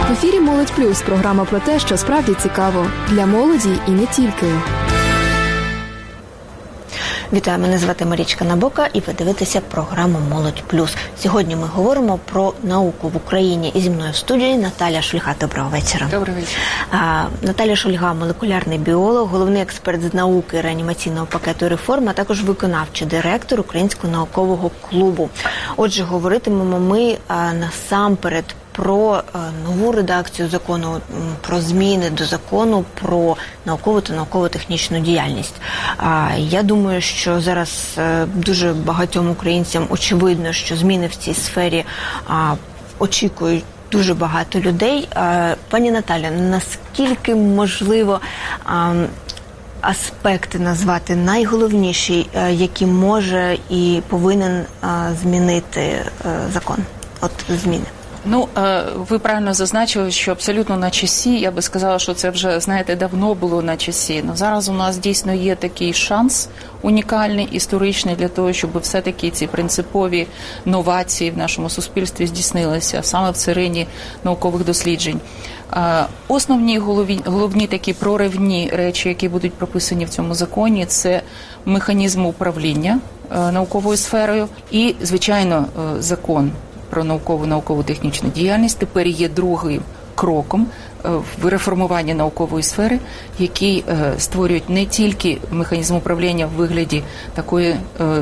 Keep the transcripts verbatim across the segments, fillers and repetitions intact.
В ефірі «Молодь Плюс» – програма про те, що справді цікаво. Для молоді і не тільки. Вітаю, мене звати Марічка Набока і ви дивитеся програму «Молодь Плюс». Сьогодні ми говоримо про науку в Україні. І зі мною в студії Наталя Шульга. Доброго вечора. Доброго вечора. А, Наталя Шульга – молекулярний біолог, головний експерт з науки реанімаційного пакету реформ, а також виконавчий директор Українського наукового клубу. Отже, говоритимемо ми а, насамперед про нову редакцію закону, про зміни до закону про наукову та науково-технічну діяльність. Я думаю, що зараз дуже багатьом українцям очевидно, що зміни в цій сфері очікують дуже багато людей. Пані Наталя, наскільки можливо аспекти назвати найголовніші, які може і повинен змінити закон? От зміни. Ну, ви правильно зазначили, що абсолютно на часі, я би сказала, що це вже, знаєте, давно було на часі. Но зараз у нас дійсно є такий шанс унікальний, історичний, для того, щоб все-таки ці принципові новації в нашому суспільстві здійснилися саме в царині наукових досліджень. Основні головні, головні такі проривні речі, які будуть прописані в цьому законі, це механізм управління науковою сферою і, звичайно, закон про наукову, науково-технічну діяльність тепер є другим кроком в реформуванні наукової сфери, який створюють не тільки механізм управління в вигляді такої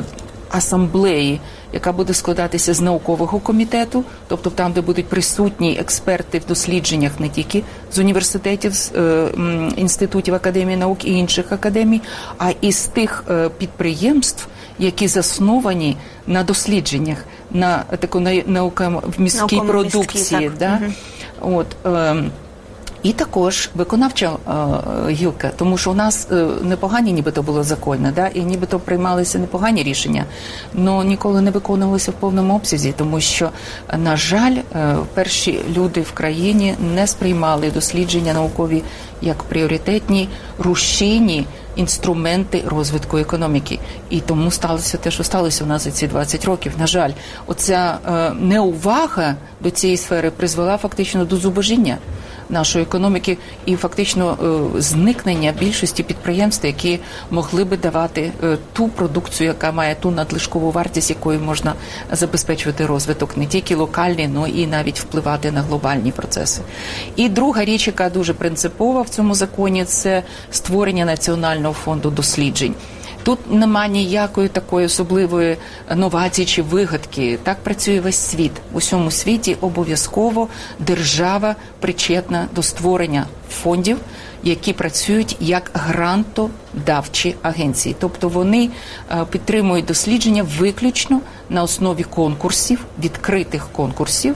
асамблеї, яка буде складатися з наукового комітету, тобто там, де будуть присутні експерти в дослідженнях не тільки з університетів, з е, інститутів академії наук і інших академій, а і з тих е, підприємств, які засновані на дослідженнях, на таку наукоміській продукції. Да? Угу. От, е, І також виконавча е, гілка, тому що у нас е, непогані нібито було закони, да? І нібито приймалися непогані рішення, але ніколи не виконувалися в повному обсязі, тому що, на жаль, е, перші люди в країні не сприймали дослідження наукові як пріоритетні, рушійні інструменти розвитку економіки. І тому сталося те, що сталося у нас за ці двадцять років. На жаль, оця е, неувага до цієї сфери призвела фактично до зубожіння нашої економіки і фактично е, зникнення більшості підприємств, які могли би давати е, ту продукцію, яка має ту надлишкову вартість, якою можна забезпечувати розвиток не тільки локальний, але і навіть впливати на глобальні процеси. І друга річ, яка дуже принципова в цьому законі, це створення Національного фонду досліджень. Тут нема ніякої такої особливої новації чи вигадки. Так працює весь світ. У всьому світі обов'язково держава причетна до створення фондів, які працюють як грантодавчі агенції. Тобто вони підтримують дослідження виключно на основі конкурсів, відкритих конкурсів,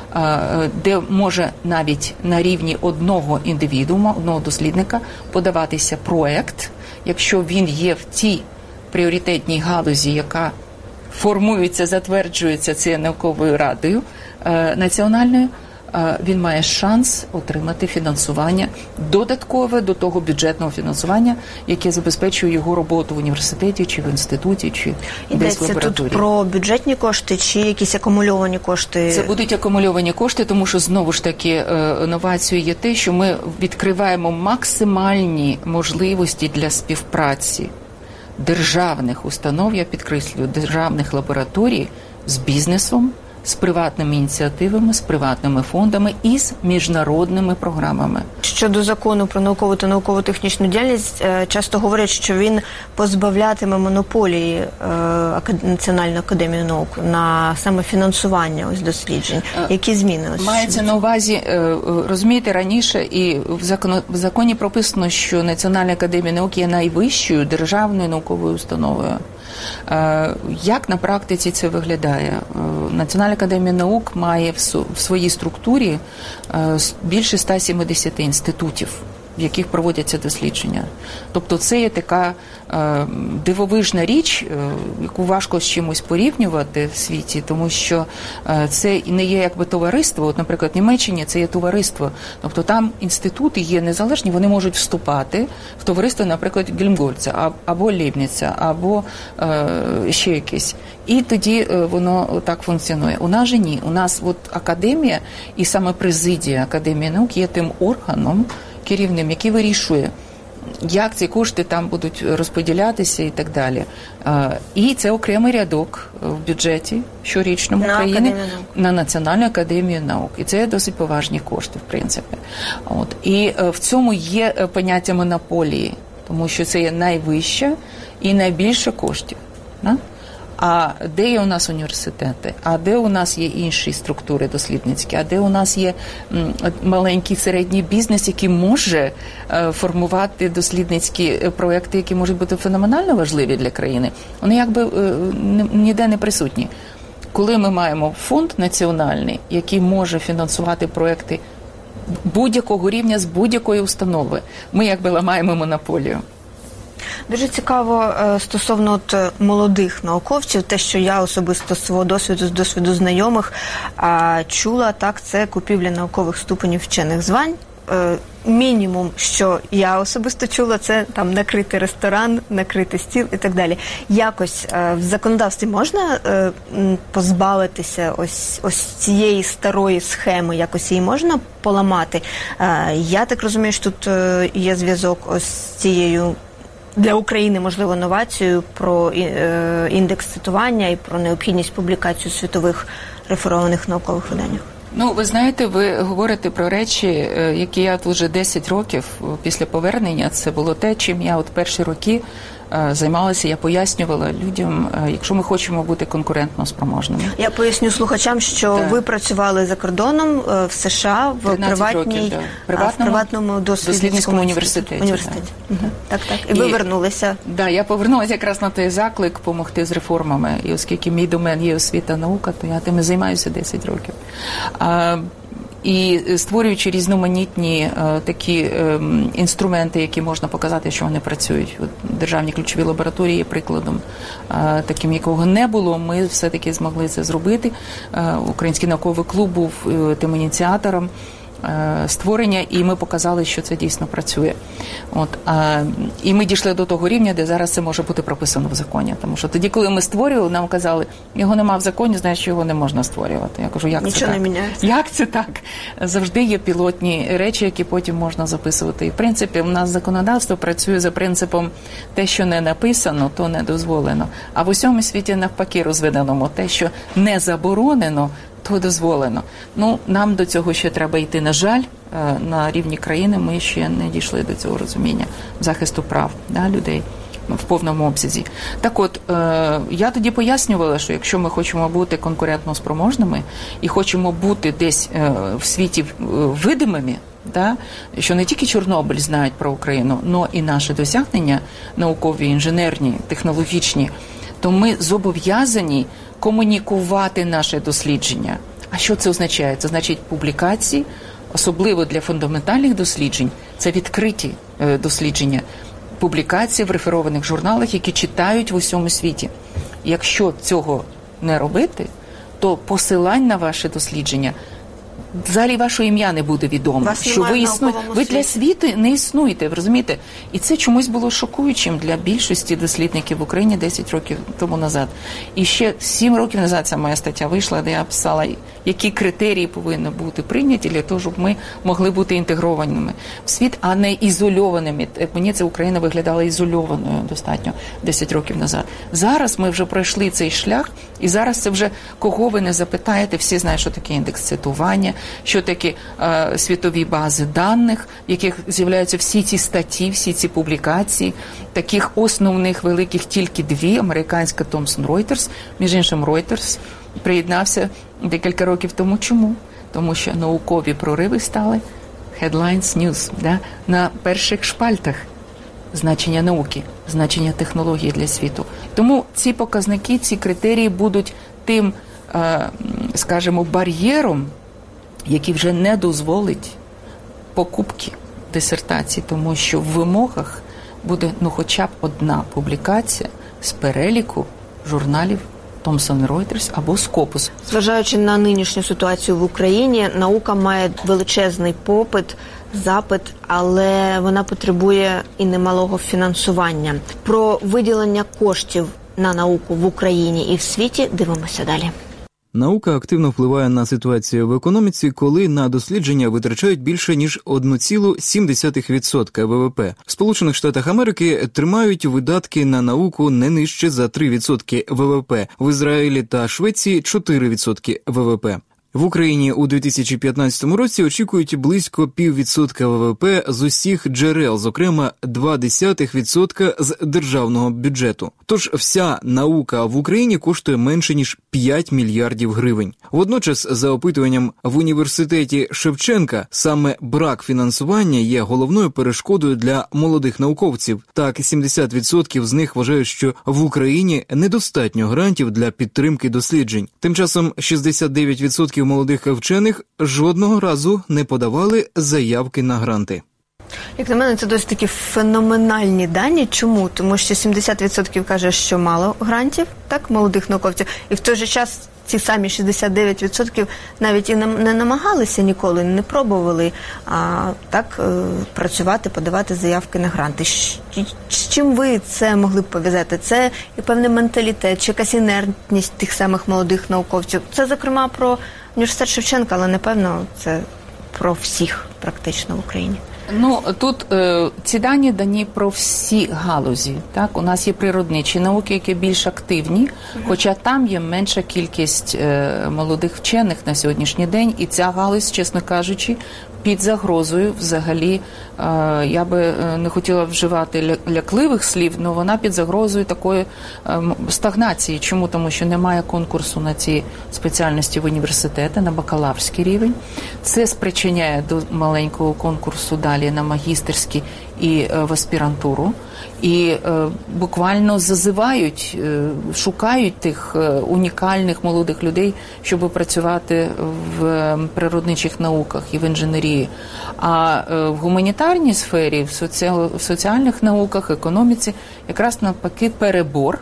де може навіть на рівні одного індивідуума, одного дослідника подаватися проект, якщо він є в тій пріоритетній галузі, яка формується, затверджується цією науковою радою е, національною, е, він має шанс отримати фінансування додаткове до того бюджетного фінансування, яке забезпечує його роботу в університеті, чи в інституті, чи десь в лабораторії. Йдеться тут про бюджетні кошти чи якісь акумульовані кошти? Це будуть акумульовані кошти, тому що, знову ж таки, новацією є те, що ми відкриваємо максимальні можливості для співпраці державних установ, я підкреслюю, державних лабораторій з бізнесом, з приватними ініціативами, з приватними фондами і з міжнародними програмами. Щодо закону про наукову та науково-технічну діяльність, часто говорять, що він позбавлятиме монополії Національної академії наук на саме фінансування ось досліджень. Які зміни? Ось мається на увазі, розумієте, раніше і в законі, в законі прописано, що Національна академія наук є найвищою державною науковою установою. Як на практиці це виглядає? Національна академія наук має в своїй структурі більше ста сімдесят інститутів в яких проводяться дослідження. Тобто це є така е, дивовижна річ, е, яку важко з чимось порівнювати в світі, тому що е, це не є якби товариство. От, наприклад, в Німеччині це є товариство. Тобто там інститути є незалежні, вони можуть вступати в товариство, наприклад, Гельмгольца, або Лейбніца, або е, ще якесь. І тоді е, воно так функціонує. У нас же ні. У нас от академія і саме президія Академії наук є тим органом керівним, який вирішує, як ці кошти там будуть розподілятися і так далі. І це окремий рядок в бюджеті щорічному України на Національну академію наук. І це досить поважні кошти, в принципі. От. І в цьому є поняття монополії, тому що це є найвища і найбільше коштів. Да? А де є у нас університети, а де у нас є інші структури дослідницькі, а де у нас є маленький середній бізнес, який може формувати дослідницькі проекти, які можуть бути феноменально важливі для країни, вони якби ніде не присутні. Коли ми маємо фонд національний, який може фінансувати проекти будь-якого рівня з будь-якої установи, ми якби ламаємо монополію. Дуже цікаво стосовно от молодих науковців, те, що я особисто з свого досвіду, з досвіду знайомих чула, так, це купівля наукових ступенів вчених звань. Мінімум, що я особисто чула, це там накрити ресторан, накрити стіл і так далі. Якось в законодавстві можна позбавитися ось, ось цієї старої схеми, якось її можна поламати? Я так розумію, що тут є зв'язок ось з цією для України, можливо, новацію про індекс цитування і про необхідність публікації у світових реферованих наукових виданнях. Ну, ви знаєте, ви говорите про речі, які я вже десять років після повернення, це було те, чим я от перші роки займалася, я пояснювала людям, якщо ми хочемо бути конкурентно спроможними. Я поясню слухачам, що так. Ви працювали за кордоном в США в приватній, років, да. приватному, в приватному дослідницькому університеті. університеті. Угу. Так, так. І, і ви вернулися. Так, да, я повернулася якраз на той заклик допомогти з реформами. І оскільки мій домен є освіта, наука, то я тим і займаюся десять років. А, І створюючи різноманітні е, такі е, інструменти, які можна показати, що вони працюють. От, державні ключові лабораторії є прикладом е, таким, якого не було. Ми все-таки змогли це зробити. Е, Український науковий клуб був е, тим ініціатором е, створення, і ми показали, що це дійсно працює. От, е, і ми дійшли до того рівня, де зараз це може бути прописано в законі. Тому що тоді, коли ми створювали, нам казали, його нема в законі, значить його не можна створювати. Я кажу, як Нічого це так? не міняється. Як це так? Завжди є пілотні речі, які потім можна записувати. І, в принципі, у нас законодавство працює за принципом те, що не написано, то не дозволено. А в усьому світі навпаки розведеному. Те, що не заборонено, то дозволено. Ну, нам до цього ще треба йти. На жаль, на рівні країни ми ще не дійшли до цього розуміння захисту прав, да, людей в повному обсязі. Так от, е, я тоді пояснювала, що якщо ми хочемо бути конкурентно спроможними і хочемо бути десь е, в світі видимими, да, що не тільки Чорнобиль знають про Україну, але і наші досягнення наукові, інженерні, технологічні, то ми зобов'язані комунікувати наше дослідження. А що це означає? Це значить публікації, особливо для фундаментальних досліджень, це відкриті е, дослідження, публікації в реферованих журналах, які читають в усьому світі. Якщо цього не робити, то посилань на ваше дослідження, взагалі ваше ім'я не буде відомо, що ви існуєте. Ви для світу не існуєте, ви розумієте? І це чомусь було шокуючим для більшості дослідників в Україні десять років тому назад. І ще сім років назад ця моя стаття вийшла, де я писала, які критерії повинні бути прийняті для того, щоб ми могли бути інтегрованими в світ, а не ізольованими. Мені ця Україна виглядала ізольованою достатньо десять років назад. Зараз ми вже пройшли цей шлях, і зараз це вже, кого ви не запитаєте, всі знають, що таке індекс цитування, що таке е, світові бази даних, в яких з'являються всі ці статті, всі ці публікації. Таких основних великих тільки дві. Американська Thomson Reuters, між іншим Reuters приєднався декілька років тому. Чому? Тому що наукові прориви стали headlines news, да? На перших шпальтах. Значення науки, значення технології для світу. Тому ці показники, ці критерії будуть тим, е, скажімо, бар'єром, який вже не дозволить покупки дисертацій, тому що в вимогах буде ну хоча б одна публікація з переліку журналів Thomson Reuters або Scopus. Зважаючи на нинішню ситуацію в Україні, наука має величезний попит, запит, але вона потребує і немалого фінансування. Про виділення коштів на науку в Україні і в світі дивимося далі. Наука активно впливає на ситуацію в економіці, коли на дослідження витрачають більше, ніж одна ціла сім десятих відсотка ВВП. В Сполучених Штатах Америки тримають видатки на науку не нижче за три відсотки ВВП, в Ізраїлі та Швеції – чотири відсотки ВВП. В Україні у дві тисячі п'ятнадцятому році очікують близько піввідсотка ВВП з усіх джерел, зокрема два десятих відсотка з державного бюджету. Тож вся наука в Україні коштує менше, ніж п'ять мільярдів гривень. Водночас, за опитуванням в університеті Шевченка, саме брак фінансування є головною перешкодою для молодих науковців. Так, сімдесят відсотків з них вважають, що в Україні недостатньо грантів для підтримки досліджень. Тим часом шістдесят дев'ять відсотків молодих вчених жодного разу не подавали заявки на гранти. Як на мене, це досить такі феноменальні дані. Чому? Тому що сімдесят відсотків каже, що мало грантів, так, молодих науковців, і в той же час ці самі шістдесят дев'ять відсотків навіть і не намагалися ніколи, не пробували а, так працювати, подавати заявки на гранти. З чим ви це могли б пов'язати? Це і певний менталітет, чи якась інертність тих самих молодих науковців? Це, зокрема, про університет Шевченка, але, напевно, це про всіх практично в Україні. Ну, тут е, ці дані дані про всі галузі. Так, у нас є природничі науки, які більш активні, хоча там є менша кількість е, молодих вчених на сьогоднішній день, і ця галузь, чесно кажучи, під загрозою взагалі, е, я би не хотіла вживати лякливих слів, але вона під загрозою такої е, стагнації. Чому? Тому що немає конкурсу на ці спеціальності в університети, на бакалаврський рівень. Це спричиняє до маленького конкурсу далі на магістерський і е, в аспірантуру. І е, буквально зазивають, е, шукають тих е, унікальних молодих людей, щоб працювати в е, природничих науках і в інженерії. А е, в гуманітарній сфері, в, соці... в соціальних науках, економіці якраз навпаки перебор.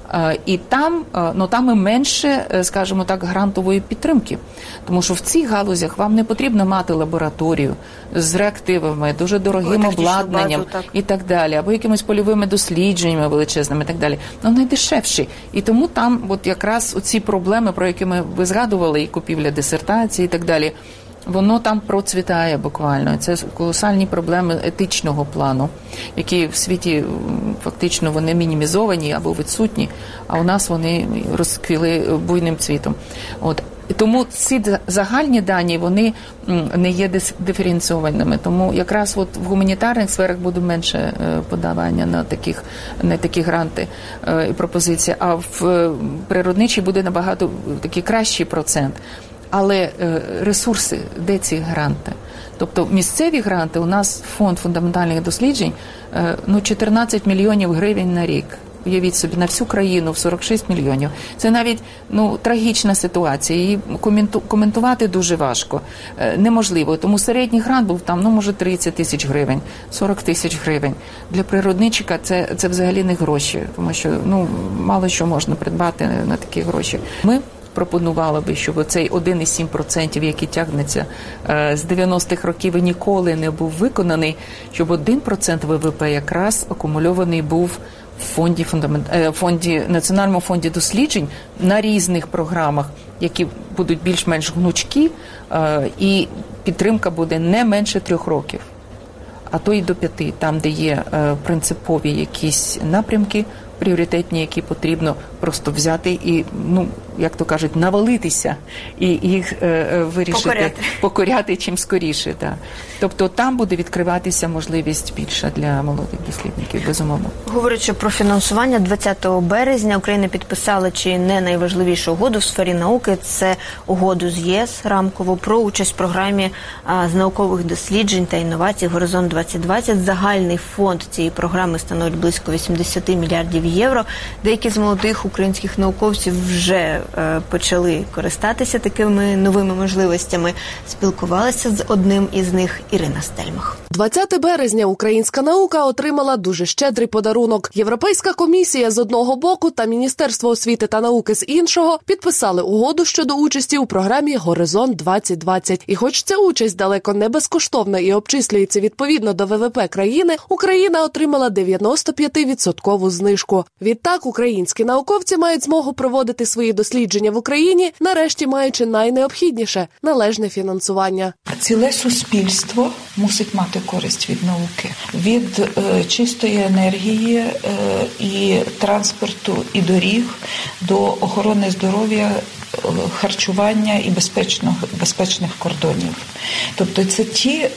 І там, ну, там і менше, скажімо так, грантової підтримки. Тому що в цих галузях вам не потрібно мати лабораторію з реактивами, дуже дорогим обладнанням базу, так. і так далі, або якимись польовими дослідженнями величезними і так далі. Ну, найдешевші. І тому там от якраз оці проблеми, про які ми ви згадували, і купівля дисертації і так далі, воно там процвітає буквально. Це колосальні проблеми етичного плану, які в світі фактично вони мінімізовані або відсутні, а у нас вони розквіли буйним цвітом. От. Тому ці загальні дані, вони не є диференційованими. Тому якраз от в гуманітарних сферах буде менше подавання на таких, на такі гранти і пропозиції, а в природничій буде набагато такий кращий процент. Але е, ресурси, де ці гранти? Тобто місцеві гранти, у нас фонд фундаментальних досліджень, е, ну, чотирнадцять мільйонів гривень на рік. Уявіть собі, на всю країну в сорок шість мільйонів. Це навіть, ну, трагічна ситуація. Її коменту, коментувати дуже важко. Е, неможливо. Тому середній грант був там, ну, може, тридцять тисяч гривень, сорок тисяч гривень. Для природничика це, це взагалі не гроші, тому що, ну, мало що можна придбати на такі гроші. Ми пропонувала би, щоб оцей один цілих сім десятих відсотка, який тягнеться е, з дев'яностих років і ніколи не був виконаний, щоб один відсоток ВВП якраз акумульований був в фонді, фундамент, е, фонді, Національному фонді досліджень на різних програмах, які будуть більш-менш гнучкі, е, і підтримка буде не менше трьох років, а то і до п'яти, там, де є е, принципові якісь напрямки, пріоритетні, які потрібно просто взяти і, ну, як то кажуть, навалитися і їх е, вирішити, покоряти, покоряти чим скоріше. Да. Тобто там буде відкриватися можливість більша для молодих дослідників, безумовно. Говорячи про фінансування, двадцятого березня Україна підписала чи не найважливішу угоду в сфері науки. Це угоду з ЄС рамкову про участь в програмі а, з наукових досліджень та інновацій «Горизонт двадцять двадцять». Загальний фонд цієї програми становить близько вісімдесят мільярдів євро. Деякі з молодих українських науковців вже почали користатися такими новими можливостями. Спілкувалася з одним із них Ірина Стельмах. двадцятого березня українська наука отримала дуже щедрий подарунок. Європейська комісія з одного боку та Міністерство освіти та науки з іншого підписали угоду щодо участі у програмі «Горизонт двадцять двадцять». І хоч ця участь далеко не безкоштовна і обчислюється відповідно до ВВП країни, Україна отримала дев'яносто п'ять відсотків знижку. Відтак, українські науковці мають змогу проводити свої дослідження в Україні, нарешті маючи найнеобхідніше – належне фінансування. Ціле суспільство мусить мати користь від науки. Від е, чистої енергії е, і транспорту, і доріг до охорони здоров'я, харчування і безпечних, безпечних кордонів. Тобто це ті, е,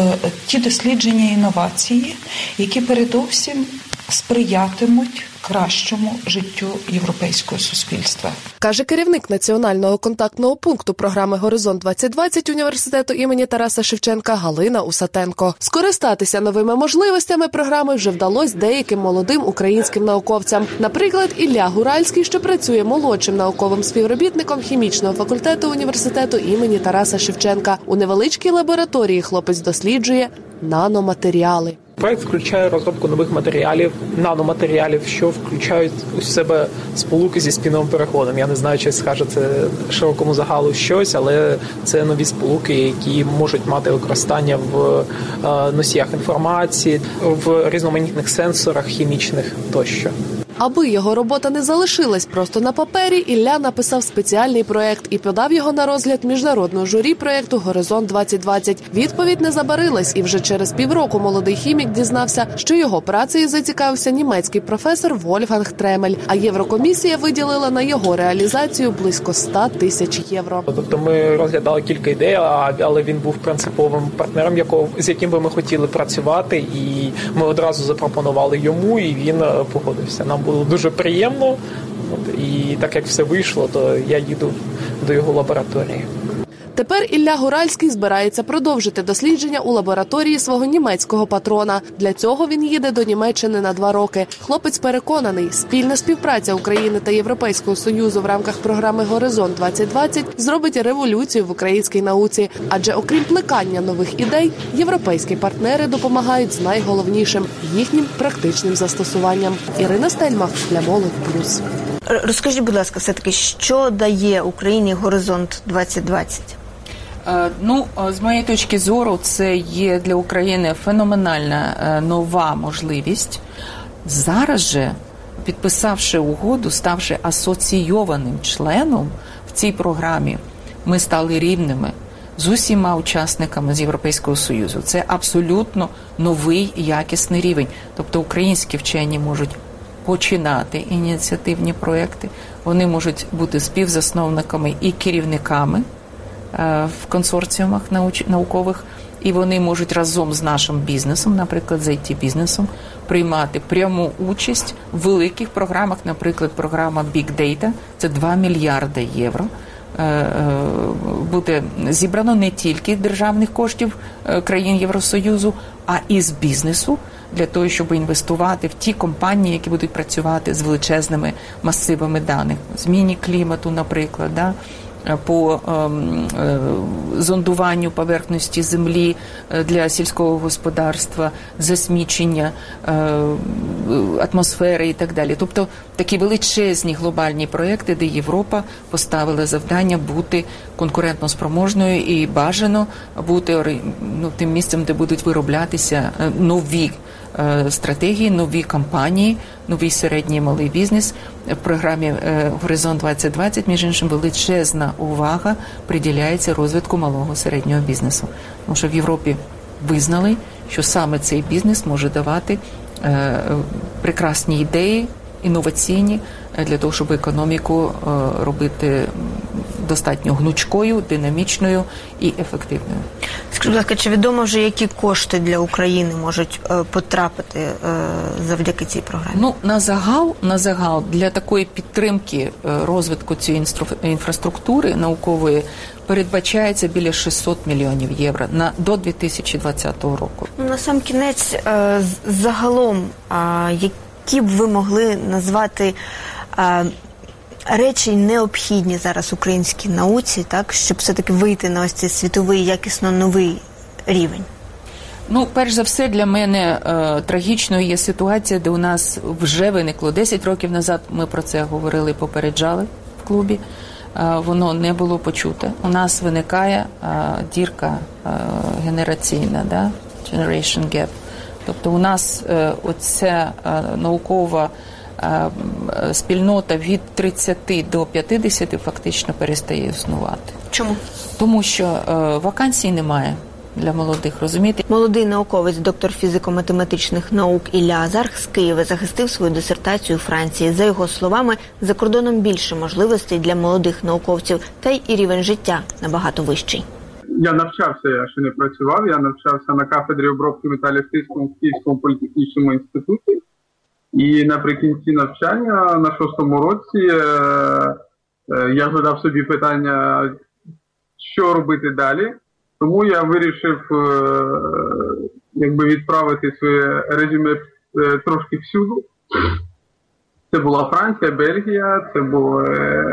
ті дослідження і інновації, які передовсім сприятимуть кращому життю європейського суспільства. Каже керівник Національного контактного пункту програми «Горизонт двадцять двадцять» університету імені Тараса Шевченка Галина Усатенко. Скористатися новими можливостями програми вже вдалося деяким молодим українським науковцям. Наприклад, Ілля Гуральський, що працює молодшим науковим співробітником хімічного факультету університету імені Тараса Шевченка. У невеличкій лабораторії хлопець досліджує наноматеріали. Проект включає розробку нових матеріалів, наноматеріалів, що включають у себе сполуки зі спінним переходом. Я не знаю, чи скаже це широкому загалу щось, але це нові сполуки, які можуть мати використання в носіях інформації, в різноманітних сенсорах хімічних тощо. Аби його робота не залишилась просто на папері, Ілля написав спеціальний проект і подав його на розгляд міжнародного журі проекту «Горизонт двадцять двадцять». Відповідь не забарилась, і вже через півроку молодий хімік дізнався, що його працею зацікавився німецький професор Вольфганг Тремель, а Єврокомісія виділила на його реалізацію близько сто тисяч євро. Тобто ми розглядали кілька ідей, але він був принциповим партнером, якого, з яким би ми хотіли працювати, і ми одразу запропонували йому, і він погодився. Нам було дуже приємно, і так як все вийшло, то я їду до його лабораторії. Тепер Ілля Гуральський збирається продовжити дослідження у лабораторії свого німецького патрона. Для цього він їде до Німеччини на два роки. Хлопець переконаний, спільна співпраця України та Європейського Союзу в рамках програми «Горизонт двадцять двадцять» зробить революцію в українській науці. Адже окрім плекання нових ідей, європейські партнери допомагають з найголовнішим – їхнім практичним застосуванням. Ірина Стельмах для Молодь Плюс. Розкажіть, будь ласка, все-таки, що дає Україні «Горизонт двадцять двадцять»? Ну, з моєї точки зору, це є для України феноменальна нова можливість. Зараз же, підписавши угоду, ставши асоційованим членом в цій програмі, ми стали рівними з усіма учасниками з Європейського Союзу. Це абсолютно новий якісний рівень. Тобто українські вчені можуть починати ініціативні проекти, вони можуть бути співзасновниками і керівниками в консорціумах наукових, і вони можуть разом з нашим бізнесом, наприклад, з ай ті-бізнесом, приймати пряму участь в великих програмах, наприклад, програма Big Data, це два мільярди євро, буде зібрано не тільки державних коштів країн Євросоюзу, а і з бізнесу, для того, щоб інвестувати в ті компанії, які будуть працювати з величезними масивами даних, зміні клімату, наприклад, да? По ем, е, зондуванню поверхності землі для сільського господарства, засмічення е, атмосфери і так далі. Тобто такі величезні глобальні проекти, де Європа поставила завдання бути конкурентноспроможною і бажано бути ну, тим місцем, де будуть вироблятися нові стратегії, нові компанії, новий середній і малий бізнес. В програмі «Горизонт двадцять двадцять», між іншим, величезна увага приділяється розвитку малого і середнього бізнесу. Тому що в Європі визнали, що саме цей бізнес може давати е, прекрасні ідеї, інноваційні, для того, щоб економіку е, робити достатньо гнучкою, динамічною і ефективною. Скажіть, будь ласка, чи відомо вже, які кошти для України можуть е, потрапити е, завдяки цій програмі? Ну, на загал, на загал для такої підтримки е, розвитку цієї інстру- інфраструктури наукової передбачається біля шістсот мільйонів євро на, до дві тисячі двадцятого року. Ну, на сам кінець, е, загалом, е, які б ви могли назвати е, речі необхідні зараз українській науці, так, щоб все-таки вийти на ось цей світовий якісно новий рівень? Ну, перш за все, для мене е, трагічною є ситуація, де у нас вже виникло десять років назад, ми про це говорили, попереджали в клубі, е, воно не було почуте. У нас виникає е, дірка е, генераційна, да? Generation gap. Тобто у нас е, оця е, наукова е, спільнота від тридцяти до п'ятдесяти фактично перестає існувати. Чому? Тому що е, вакансій немає для молодих, розумієте? Молодий науковець, доктор фізико-математичних наук Ілля Азарх з Києва захистив свою дисертацію у Франції. За його словами, за кордоном більше можливостей для молодих науковців, та й і рівень життя набагато вищий. Я навчався, я ще не працював, я навчався на кафедрі обробки металів в Київському, Київському політехнічному інституті. І наприкінці навчання, на шостому році, я задав собі питання, що робити далі. Тому я вирішив якби відправити своє резюме трошки всюди. Це була Франція, Бельгія, це було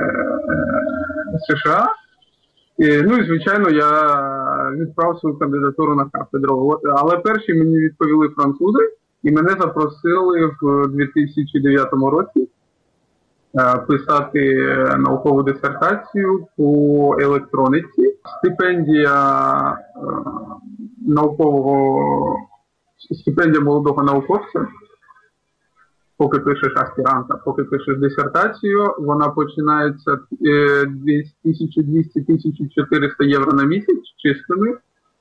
США. І, ну і, звичайно, я відправив свою кандидатуру на кафедру. Але перші мені відповіли французи, і мене запросили в дві тисячі дев'ятому році писати наукову дисертацію по електроніці. Стипендія наукового, стипендія молодого науковця, поки пишеш аспіранта, поки пишеш дисертацію, вона починається тисяча двісті - тисяча чотириста євро на місяць чистими.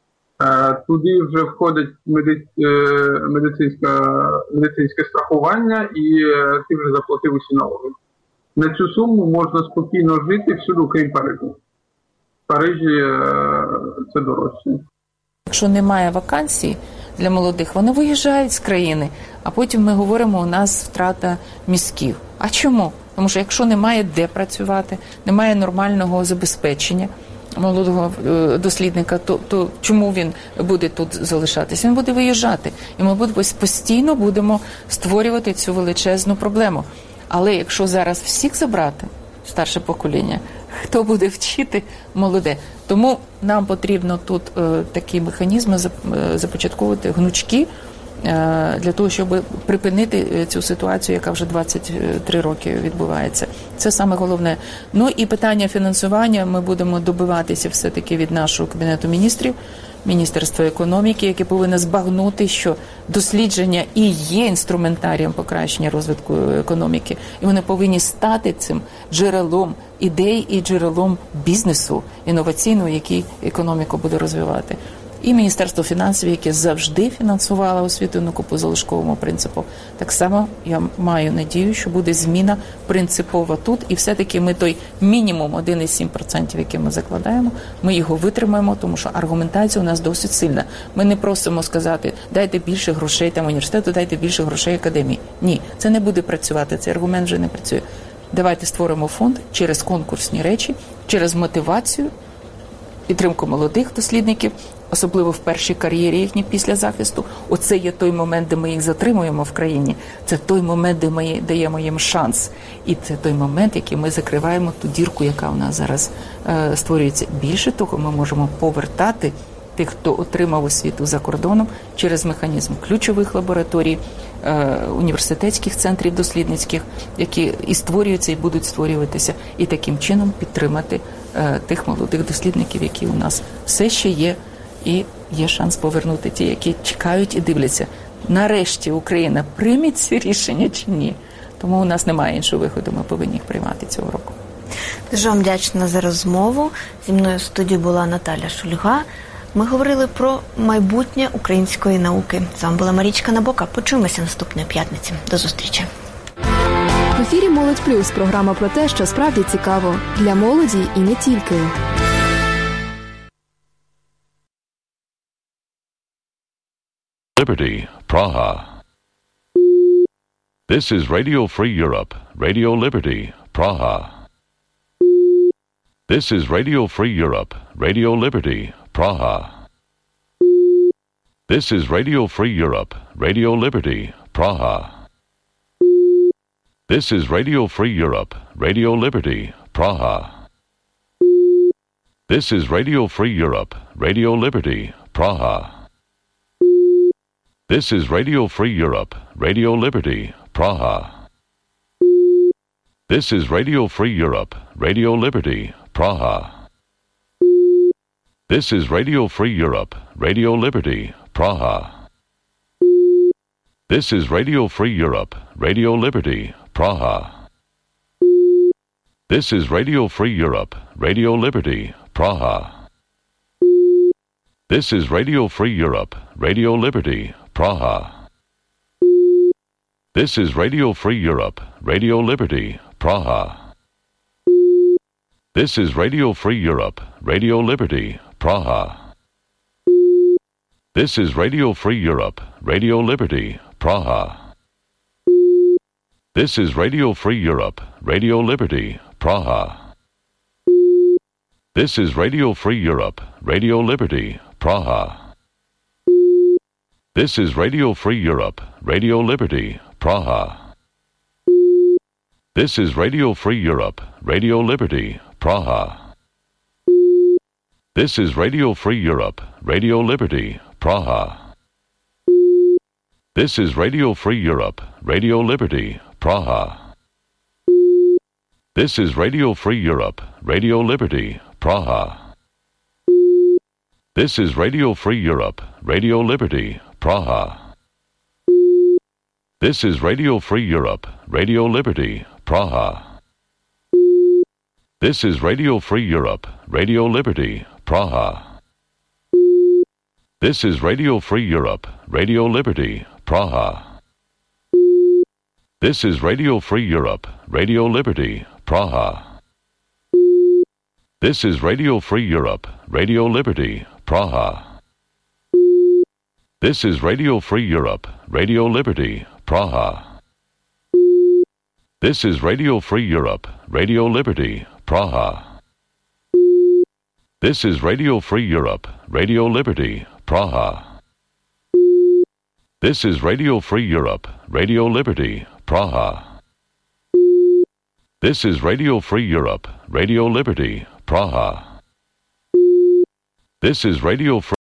Туди вже входить медицинське, медицинське страхування і ти вже заплатив усі налоги. На цю суму можна спокійно жити всюди, крім Парижу. В Парижі це дорожче. Якщо немає вакансій для молодих, вони виїжджають з країни, а потім ми говоримо, у нас втрата мізків. А чому? Тому що якщо немає де працювати, немає нормального забезпечення молодого дослідника, то, то чому він буде тут залишатись? Він буде виїжджати. І ми постійно будемо створювати цю величезну проблему. Але якщо зараз всіх забрати, старше покоління, хто буде вчити молоде? Тому нам потрібно тут е, такі механізми започатковувати, гнучки, е, для того, щоб припинити цю ситуацію, яка вже двадцять три роки відбувається. Це саме головне. Ну і питання фінансування ми будемо добиватися все-таки від нашого Кабінету міністрів, Міністерства економіки, яке повинно збагнути, що дослідження і є інструментарієм покращення розвитку економіки. І вони повинні стати цим джерелом ідей і джерелом бізнесу інноваційного, який економіку буде розвивати. І Міністерство фінансів, яке завжди фінансувало освіту науку по залишковому принципу. Так само я маю надію, що буде зміна принципова тут. І все-таки ми той мінімум один цілих сім десятих відсотка, який ми закладаємо, ми його витримаємо, тому що аргументація у нас досить сильна. Ми не просимо сказати, дайте більше грошей там університету, дайте більше грошей академії. Ні, це не буде працювати, цей аргумент вже не працює. Давайте створимо фонд через конкурсні речі, через мотивацію, підтримку молодих дослідників, особливо в першій кар'єрі їхній після захисту. Оце є той момент, де ми їх затримуємо в країні. Це той момент, де ми даємо їм шанс. І це той момент, який ми закриваємо ту дірку, яка у нас зараз е, створюється. Більше того, ми можемо повертати тих, хто отримав освіту за кордоном, через механізм ключових лабораторій, е, університетських центрів дослідницьких, які і створюються, і будуть створюватися, і таким чином підтримати е, тих молодих дослідників, які у нас все ще є, і є шанс повернути ті, які чекають і дивляться. Нарешті Україна прийме ці рішення чи ні? Тому у нас немає іншого виходу, ми повинні їх приймати цього року. Дуже вам вдячна за розмову. Зі мною в студії була Наталя Шульга. Ми говорили про майбутнє української науки. З вами була Марічка Набока. Почуємося наступної п'ятниці. До зустрічі. В ефірі «Молодь Плюс» – програма про те, що справді цікаво. Для молоді і не тільки. Liberty, Praha. This is Radio Free Europe, Radio Liberty, Praha. This is Radio Free Europe, Radio Liberty, Praha. This is Radio Free Europe, Radio Liberty, Praha. This is Radio Free Europe, Radio Liberty, Praha. This is Radio Free Europe, Radio Liberty, Praha. This is Radio Free Europe, Radio Liberty, Praha. This is Radio Free Europe, Radio Liberty, Praha. This is Radio Free Europe, Radio Liberty, Praha. This is Radio Free Europe, Radio Liberty, Praha. This is Radio Free Europe, Radio Liberty, Praha. This is Radio Free Europe, Radio Liberty, Praha. This is Radio Free Europe, Radio Liberty, Praha. This is Radio Free Europe, Radio Liberty, Praha. This is Radio Free Europe, Radio Liberty, Praha. This is Radio Free Europe, Radio Liberty, Praha. This is Radio Free Europe, Radio Liberty, Praha. This is Radio Free Europe, Radio Liberty, Praha. This is Radio Free Europe, Radio Liberty, Praha. This is Radio Free Europe, Radio Liberty, Praha. This is Radio Free Europe, Radio Liberty, Praha. This is Radio Free Europe, Radio Liberty, Praha. This is Radio Free Europe, Radio Liberty, Praha. This is Radio Free Europe, Radio Liberty, Praha. This is Radio Free Europe, Radio Liberty, Praha. This is Radio Free Europe, Radio Liberty, Praha. This is Radio Free Europe, Radio Liberty, Praha. This is Radio Free Europe, Radio Liberty, Praha. This is Radio Free Europe, Radio Liberty, Praha. This is Radio Free Europe, Radio Liberty, Praha. This is Radio Free Europe, Radio Liberty, Praha. This is Radio Free Europe, Radio Liberty, Praha. This is Radio Free Europe, Radio Liberty, Praha. This is Radio Free